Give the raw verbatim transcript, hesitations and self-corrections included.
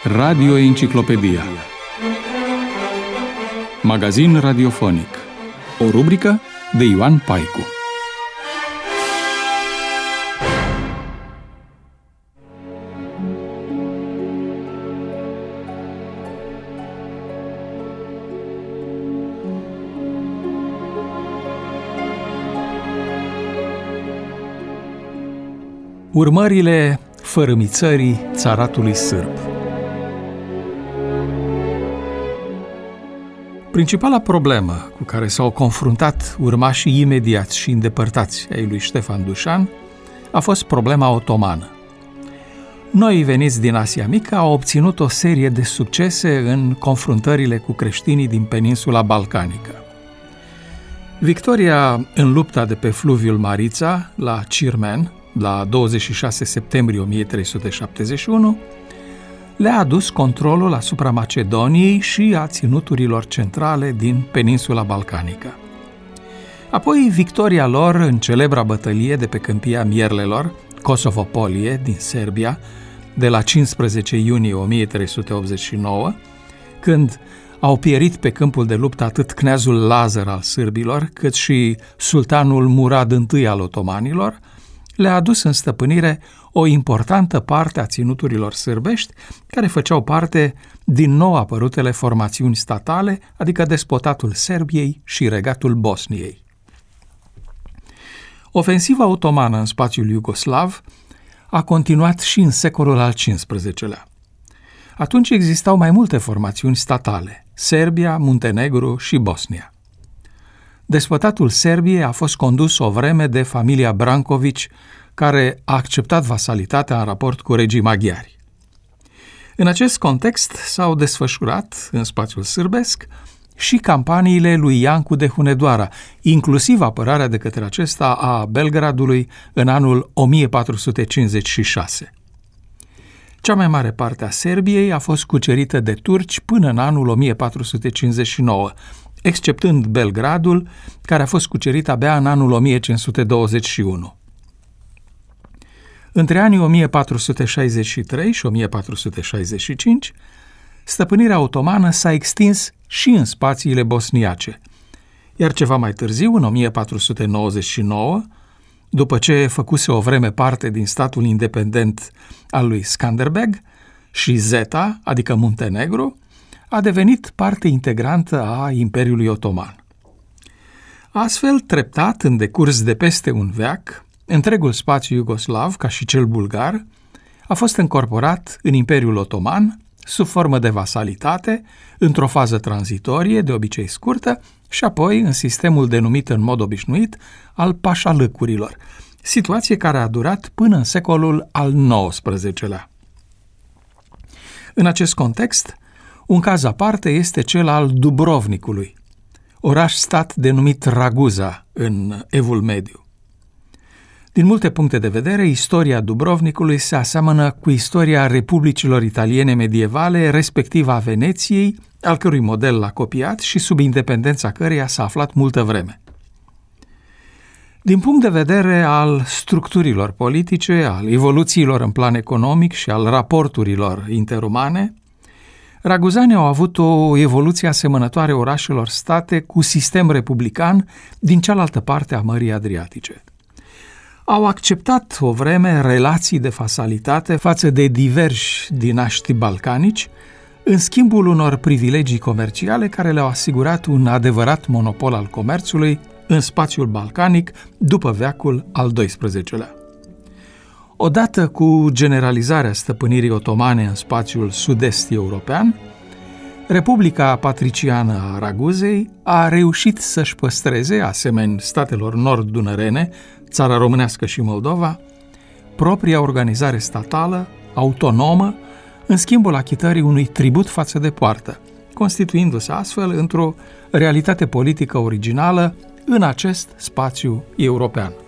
Radio Enciclopedia. Magazin radiofonic. O rubrică de Ioan Paicu. Urmările fărâmițării țaratului sârb. Principala problemă cu care s-au confruntat urmașii imediați și îndepărtați ai lui Ștefan Dușan a fost problema otomană. Noi veniți din Asia Mică au obținut o serie de succese în confruntările cu creștinii din peninsula balcanică. Victoria în lupta de pe fluviul Marița, la Cirmen, la douăzeci și șase septembrie o mie trei sute șaptezeci și unu, le-a adus controlul asupra Macedoniei și a ținuturilor centrale din peninsula balcanică. Apoi, victoria lor în celebra bătălie de pe câmpia Mierlelor, Kosovopolie, din Serbia, de la cincisprezece iunie o mie trei sute optzeci și nouă, când au pierit pe câmpul de luptă atât kneazul Lazar al sârbilor, cât și sultanul Murad I al otomanilor, le-a adus în stăpânire o importantă parte a ținuturilor sârbești, care făceau parte din nou apărutele formațiuni statale, adică despotatul Serbiei și regatul Bosniei. Ofensiva otomană în spațiul iugoslav a continuat și în secolul al cincisprezecelea. Atunci existau mai multe formațiuni statale: Serbia, Muntenegru și Bosnia. Despotatul Serbiei a fost condus o vreme de familia Branković, care a acceptat vasalitatea în raport cu regii maghiari. În acest context s-au desfășurat, în spațiul sârbesc, și campaniile lui Iancu de Hunedoara, inclusiv apărarea de către acesta a Belgradului în anul o mie patru sute cincizeci și șase. Cea mai mare parte a Serbiei a fost cucerită de turci până în anul o mie patru sute cincizeci și nouă, exceptând Belgradul, care a fost cucerit abia în anul o mie cinci sute douăzeci și unu. Între anii o mie patru sute șaizeci și trei și o mie patru sute șaizeci și cinci, stăpânirea otomană s-a extins și în spațiile bosniace, iar ceva mai târziu, în o mie patru sute nouăzeci și nouă, după ce făcuse o vreme parte din statul independent al lui Skanderbeg, și Zeta, adică Muntenegru, a devenit parte integrantă a Imperiului Otoman. Astfel, treptat, în decurs de peste un veac, întregul spațiu iugoslav, ca și cel bulgar, a fost încorporat în Imperiul Otoman, sub formă de vasalitate, într-o fază tranzitorie, de obicei scurtă, și apoi în sistemul denumit în mod obișnuit al pașalâcurilor, situație care a durat până în secolul al nouăsprezecelea. În acest context, un caz aparte este cel al Dubrovnikului, oraș-stat denumit Raguza în Evul Mediu. Din multe puncte de vedere, istoria Dubrovnikului se aseamănă cu istoria republicilor italiene medievale, respectiv a Veneției, al cărui model l-a copiat și sub independența căreia s-a aflat multă vreme. Din punct de vedere al structurilor politice, al evoluțiilor în plan economic și al raporturilor interumane, raguzanii au avut o evoluție asemănătoare orașelor state cu sistem republican din cealaltă parte a Mării Adriatice. Au acceptat o vreme relații de vasalitate față de diversi dinaști balcanici, în schimbul unor privilegii comerciale care le-au asigurat un adevărat monopol al comerțului în spațiul balcanic după veacul al doisprezecelea. Odată cu generalizarea stăpânirii otomane în spațiul sud-est european, Republica Patriciană a Raguzei a reușit să-și păstreze, asemeni statelor nord-dunărene, Țara Românească și Moldova, propria organizare statală, autonomă, în schimbul achitării unui tribut față de poartă, constituindu-se astfel într-o realitate politică originală în acest spațiu european.